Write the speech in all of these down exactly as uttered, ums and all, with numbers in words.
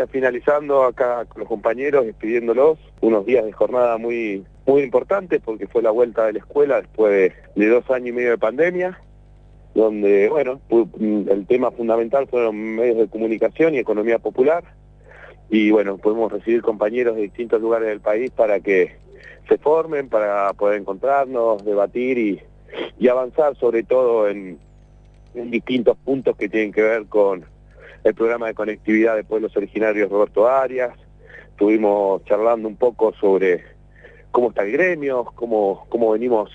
ya finalizando acá con los compañeros, despidiéndolos, unos días de jornada muy, muy importantes porque fue la vuelta de la escuela después de, de dos años y medio de pandemia, donde, bueno, el tema fundamental fueron medios de comunicación y economía popular, y bueno, pudimos recibir compañeros de distintos lugares del país para que se formen, para poder encontrarnos, debatir y, y avanzar sobre todo en, en distintos puntos que tienen que ver con el programa de conectividad de pueblos originarios Roberto Arias. Estuvimos charlando un poco sobre cómo está el gremio, cómo, cómo venimos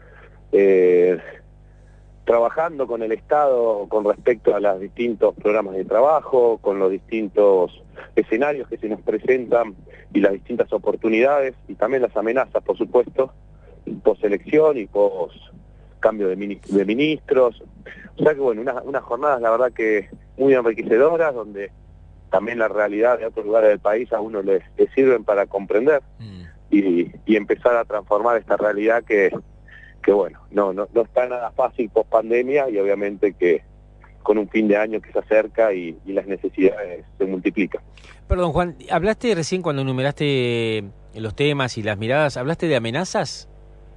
eh, trabajando con el Estado con respecto a los distintos programas de trabajo, con los distintos escenarios que se nos presentan y las distintas oportunidades y también las amenazas, por supuesto, post-elección y post-cambio de, mini de ministros. O sea que bueno, unas una jornadas la verdad que muy enriquecedoras, donde también la realidad de otros lugares del país a uno le, le sirven para comprender mm. y, y empezar a transformar esta realidad que, que bueno, no, no, no está nada fácil post pandemia y obviamente que con un fin de año que se acerca y, y las necesidades se multiplican. Perdón, Juan, hablaste recién cuando enumeraste los temas y las miradas, ¿hablaste de amenazas?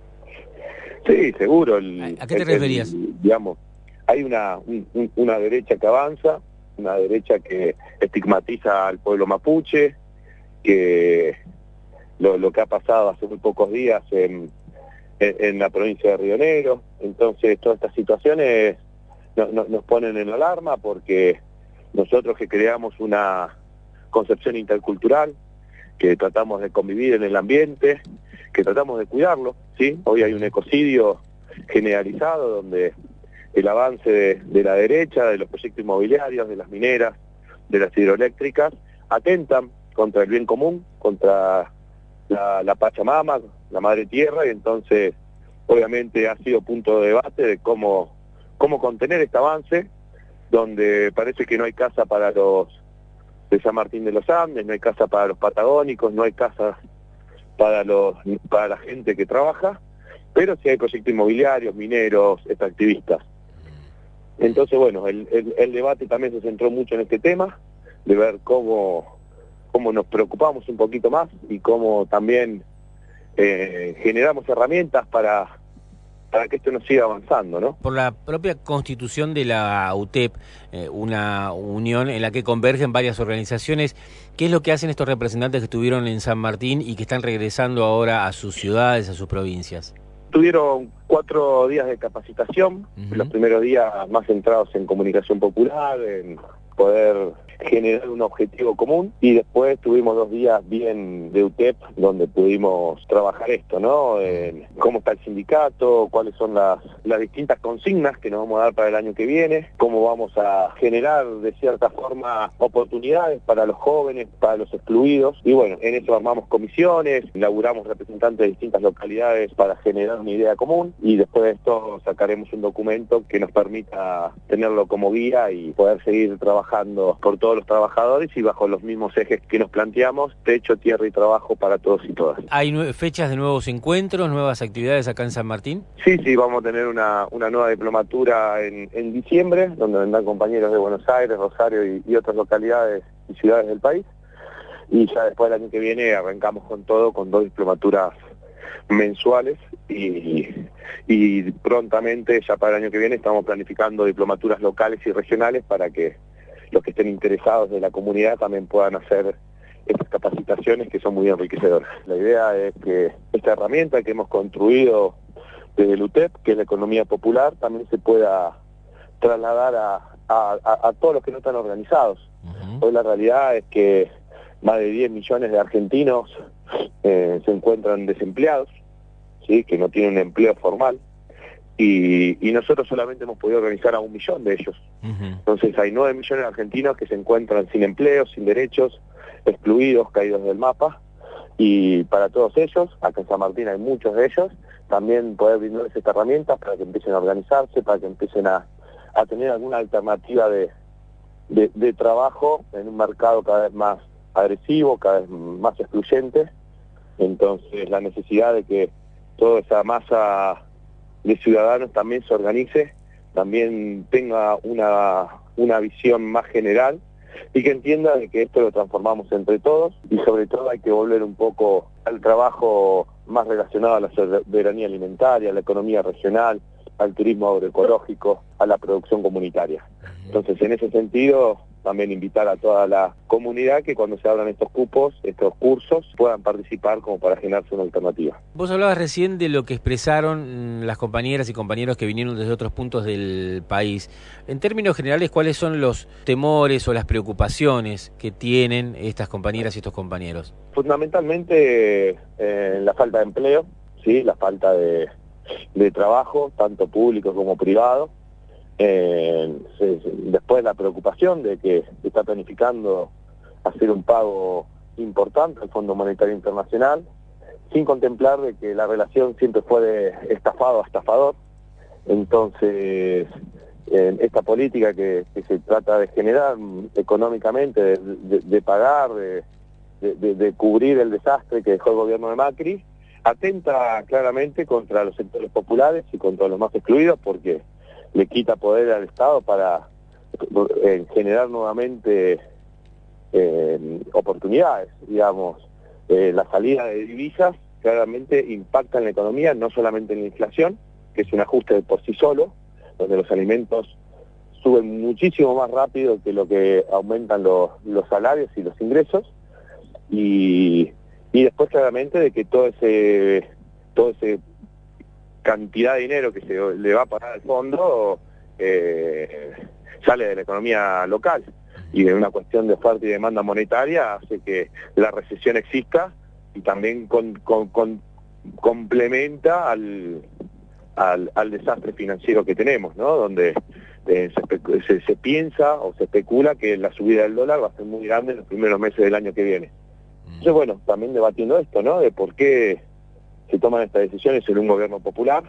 Sí, seguro. El, ¿A, ¿A qué te el, referías? El, digamos, hay una, un, una derecha que avanza, una derecha que estigmatiza al pueblo mapuche, que lo, lo que ha pasado hace muy pocos días en, en, en la provincia de Río Negro. Entonces, todas estas situaciones no, no, nos ponen en alarma porque nosotros que creamos una concepción intercultural, que tratamos de convivir en el ambiente, que tratamos de cuidarlo, ¿sí? Hoy hay un ecocidio generalizado donde el avance de, de la derecha, de los proyectos inmobiliarios, de las mineras, de las hidroeléctricas, atentan contra el bien común, contra la, la Pachamama, la Madre Tierra, y entonces obviamente ha sido punto de debate de cómo, cómo contener este avance, donde parece que no hay casa para los de San Martín de los Andes, no hay casa para los patagónicos, no hay casa para, los, para la gente que trabaja, pero sí hay proyectos inmobiliarios, mineros, extractivistas. Entonces, bueno, el, el, el debate también se centró mucho en este tema, de ver cómo, cómo nos preocupamos un poquito más y cómo también eh, generamos herramientas para, para que esto no siga avanzando, ¿no? Por la propia constitución de la U T E P, eh, una unión en la que convergen varias organizaciones, ¿qué es lo que hacen estos representantes que estuvieron en San Martín y que están regresando ahora a sus ciudades, a sus provincias? Tuvieron cuatro días de capacitación, uh-huh. Los primeros días más centrados en comunicación popular, en poder generar un objetivo común, y después tuvimos dos días bien de U T E P donde pudimos trabajar esto, ¿no? En cómo está el sindicato, cuáles son las, las distintas consignas que nos vamos a dar para el año que viene, cómo vamos a generar de cierta forma oportunidades para los jóvenes, para los excluidos, y bueno, en eso armamos comisiones, laburamos representantes de distintas localidades para generar una idea común, y después de esto sacaremos un documento que nos permita tenerlo como guía y poder seguir trabajando por todo todos los trabajadores y bajo los mismos ejes que nos planteamos, techo, tierra y trabajo para todos y todas. ¿Hay fechas de nuevos encuentros, nuevas actividades acá en San Martín? Sí, sí, vamos a tener una, una nueva diplomatura en, en diciembre, donde vendrán compañeros de Buenos Aires, Rosario y, y otras localidades y ciudades del país. Y ya después del año que viene arrancamos con todo, con dos diplomaturas mensuales y, y prontamente, ya para el año que viene, estamos planificando diplomaturas locales y regionales para que los que estén interesados de la comunidad también puedan hacer estas capacitaciones que son muy enriquecedoras. La idea es que esta herramienta que hemos construido desde el U T E P, que es la economía popular, también se pueda trasladar a, a, a, a todos los que no están organizados. Uh-huh. Hoy la realidad es que más de diez millones de argentinos eh, se encuentran desempleados, ¿sí? Que no tienen un empleo formal. Y, y nosotros solamente hemos podido organizar a un millón de ellos. Uh-huh. Entonces hay nueve millones de argentinos que se encuentran sin empleo, sin derechos, excluidos, caídos del mapa. Y para todos ellos, acá en San Martín hay muchos de ellos, también poder brindarles esta herramienta para que empiecen a organizarse, para que empiecen a, a tener alguna alternativa de, de, de trabajo en un mercado cada vez más agresivo, cada vez más excluyente. Entonces la necesidad de que toda esa masa de ciudadanos también se organice, también tenga una, una visión más general y que entienda de que esto lo transformamos entre todos y sobre todo hay que volver un poco al trabajo más relacionado a la soberanía alimentaria, a la economía regional, al turismo agroecológico, a la producción comunitaria. Entonces, en ese sentido, también invitar a toda la comunidad que cuando se abran estos cupos, estos cursos, puedan participar como para generarse una alternativa. Vos hablabas recién de lo que expresaron las compañeras y compañeros que vinieron desde otros puntos del país. En términos generales, ¿cuáles son los temores o las preocupaciones que tienen estas compañeras y estos compañeros? Fundamentalmente eh, la falta de empleo, sí, la falta de, de trabajo, tanto público como privado. Eh, se, se, después la preocupación de que se está planificando hacer un pago importante al Fondo Monetario Internacional, sin contemplar de que la relación siempre fue de estafado a estafador. Entonces, eh, esta política que, que se trata de generar económicamente, de, de, de pagar, de, de, de cubrir el desastre que dejó el gobierno de Macri, atenta claramente contra los sectores populares y contra los más excluidos, porque le quita poder al Estado para eh, generar nuevamente eh, oportunidades, digamos. Eh, la salida de divisas claramente impacta en la economía, no solamente en la inflación, que es un ajuste por sí solo, donde los alimentos suben muchísimo más rápido que lo que aumentan los, los salarios y los ingresos, y, y después claramente de que todo ese, todo ese cantidad de dinero que se le va a pagar al fondo eh, sale de la economía local, y de una cuestión de oferta y demanda monetaria hace que la recesión exista y también con, con, con, complementa al, al, al desastre financiero que tenemos, ¿no? Donde eh, se, se, se piensa o se especula que la subida del dólar va a ser muy grande en los primeros meses del año que viene. Entonces, bueno, también debatiendo esto, ¿no? De por qué se toman estas decisiones en un gobierno popular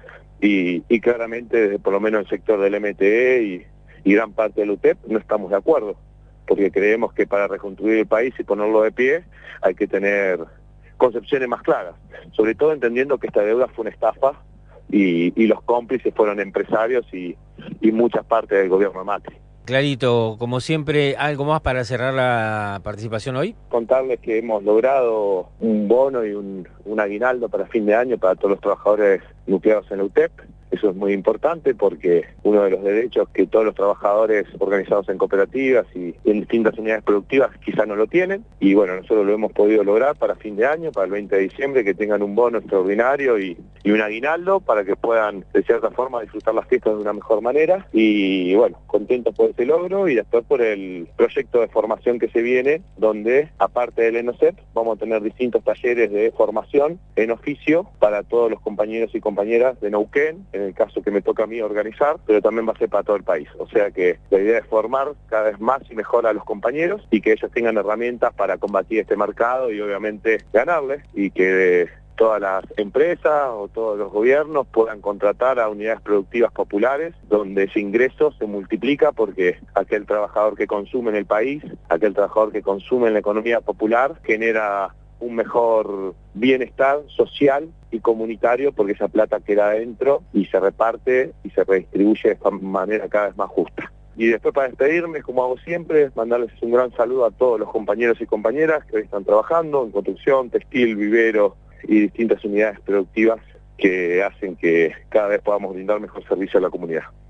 y, y claramente desde por lo menos el sector del M T E y, y gran parte del U T E P no estamos de acuerdo, porque creemos que para reconstruir el país y ponerlo de pie hay que tener concepciones más claras, sobre todo entendiendo que esta deuda fue una estafa y, y los cómplices fueron empresarios y, y muchas partes del gobierno de Macri. Clarito, como siempre, ¿algo más para cerrar la participación hoy? Contarles que hemos logrado un bono y un, un aguinaldo para fin de año para todos los trabajadores nucleados en la U T E P. Eso es muy importante porque uno de los derechos que todos los trabajadores organizados en cooperativas y en distintas unidades productivas quizá no lo tienen, y bueno, nosotros lo hemos podido lograr para fin de año, para el veinte de diciembre, que tengan un bono extraordinario y, y un aguinaldo para que puedan de cierta forma disfrutar las fiestas de una mejor manera, y bueno, contentos por ese logro y después por el proyecto de formación que se viene, donde aparte del ENOCEP vamos a tener distintos talleres de formación en oficio para todos los compañeros y compañeras de Neuquén, en el caso que me toca a mí organizar, pero también va a ser para todo el país. O sea que la idea es formar cada vez más y mejor a los compañeros y que ellos tengan herramientas para combatir este mercado y obviamente ganarle, y que todas las empresas o todos los gobiernos puedan contratar a unidades productivas populares donde ese ingreso se multiplica, porque aquel trabajador que consume en el país, aquel trabajador que consume en la economía popular genera un mejor bienestar social y comunitario, porque esa plata queda adentro y se reparte y se redistribuye de manera cada vez más justa. Y después, para despedirme, como hago siempre, mandarles un gran saludo a todos los compañeros y compañeras que hoy están trabajando en construcción, textil, vivero y distintas unidades productivas que hacen que cada vez podamos brindar mejor servicio a la comunidad.